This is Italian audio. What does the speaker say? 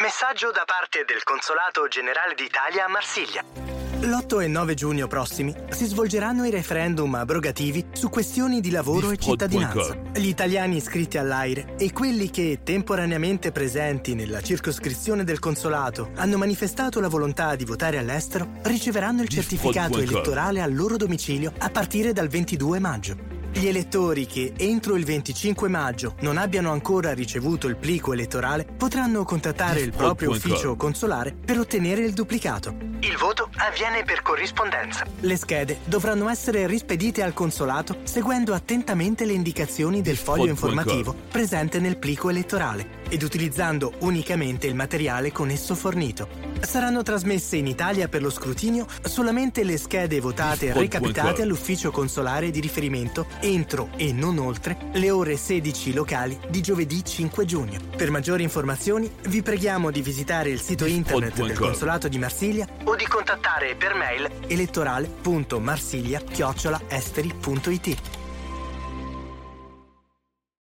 Messaggio da parte del Consolato Generale d'Italia a Marsiglia. L'8 e 9 giugno prossimi si svolgeranno i referendum abrogativi su questioni di lavoro e cittadinanza. Gli italiani iscritti all'AIRE e quelli che, temporaneamente presenti nella circoscrizione del consolato, hanno manifestato la volontà di votare all'estero, riceveranno il certificato elettorale al loro domicilio a partire dal 22 maggio. Gli elettori che entro il 25 maggio non abbiano ancora ricevuto il plico elettorale potranno contattare il proprio ufficio consolare per ottenere il duplicato. Il voto avviene per corrispondenza. Le schede dovranno essere rispedite al consolato seguendo attentamente le indicazioni del foglio informativo presente nel plico elettorale ed utilizzando unicamente il materiale con esso fornito. Saranno trasmesse in Italia per lo scrutinio solamente le schede votate recapitate all'ufficio consolare di riferimento entro e non oltre le ore 16 locali di giovedì 5 giugno. Per maggiori informazioni vi preghiamo di visitare il sito internet del Consolato di Marsiglia o di contattare per mail elettorale.marsiglia@esteri.it.